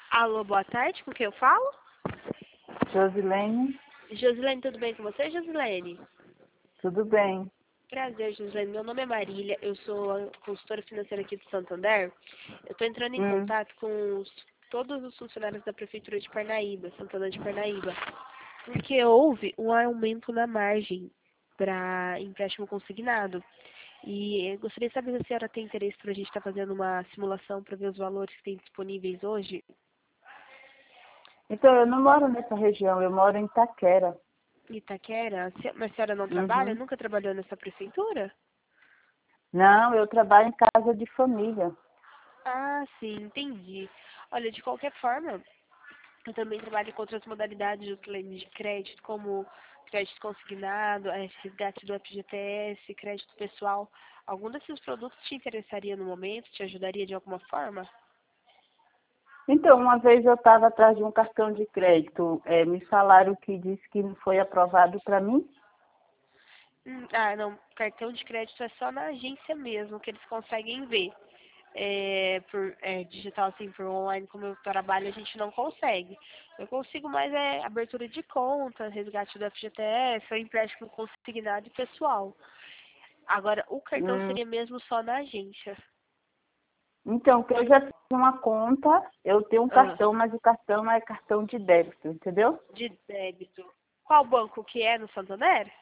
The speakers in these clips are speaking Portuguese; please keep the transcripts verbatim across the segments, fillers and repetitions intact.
Alô, boa tarde, com quem eu falo? Josilene, Josilene, tudo bem com você, Josilene? tudo bem? Prazer, Josilene. Meu nome é Marília, eu sou a consultora financeira aqui do Santander. Eu estou entrando em Hum. contato com os- todos os funcionários da Prefeitura de Parnaíba, Santana de Parnaíba, porque houve um aumento na margem para empréstimo consignado. E eu gostaria de saber se a senhora tem interesse para a gente estar fazendo uma simulação para ver os valores que tem disponíveis hoje. Então, eu não moro nessa região, eu moro em Itaquera. Itaquera, se- mas a senhora não trabalha? Uhum. Nunca trabalhou nessa prefeitura? Não, eu trabalho em casa de família. Ah, sim, entendi. Olha, de qualquer forma, eu também trabalho com outras modalidades de claim de crédito, como crédito consignado, eh, resgate do F G T S, crédito pessoal. Algum desses produtos te interessaria no momento? Te ajudaria de alguma forma? Então, uma vez eu estava atrás de um cartão de crédito, eh, me falaram que disse que não foi aprovado para mim. Hum, ah, não. Cartão de crédito é só na agência mesmo que eles conseguem ver. É, por é, digital assim, por online, como eu trabalho, a gente não consegue. Eu consigo mais é abertura de conta, resgate do F G T S, ou empréstimo consignado e pessoal. Agora, o cartão Hum. seria mesmo só na agência. Então, que eu já fiz uma conta, eu tenho um Ah, cartão, mas o cartão é cartão de débito, entendeu? de débito. Qual banco que é no Santander?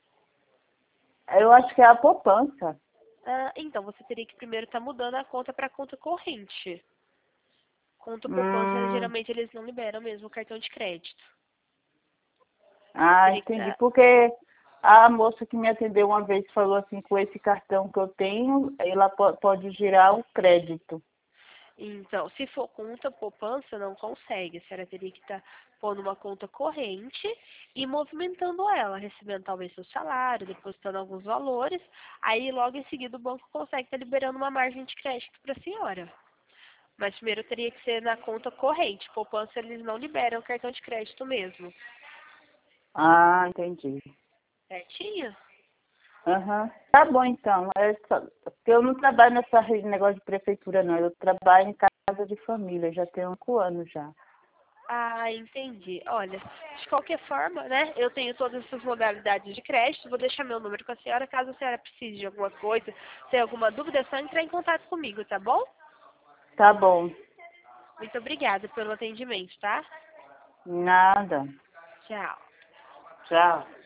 Eu acho que é a poupança. Ah, então, você teria que primeiro estar mudando a conta para conta corrente. Conta poupança, Hum. geralmente eles não liberam mesmo o cartão de crédito. Ah, Teria que entendi. estar. Porque a moça que me atendeu uma vez falou assim, com esse cartão que eu tenho, ela po- pode girar o crédito. Então, se for conta poupança, não consegue. A senhora teria que estar pondo uma conta corrente e movimentando ela, recebendo talvez seu salário, depositando alguns valores. Aí, logo em seguida, o banco consegue estar liberando uma margem de crédito para a senhora. Mas primeiro teria que ser na conta corrente. Poupança, eles não liberam cartão de crédito mesmo. Ah, entendi. Certinho? Aham. Tá bom, então. É só- porque eu não trabalho nessa re- negócio de prefeitura, não. Eu trabalho em casa de família, já tenho cinco anos já. Ah, entendi. Olha, de qualquer forma, né, eu tenho todas essas modalidades de crédito, vou deixar meu número com a senhora, caso a senhora precise de alguma coisa, tenha alguma dúvida, é só entrar em contato comigo, tá bom? Tá bom. Muito obrigada pelo atendimento, tá? Nada. Tchau. Tchau.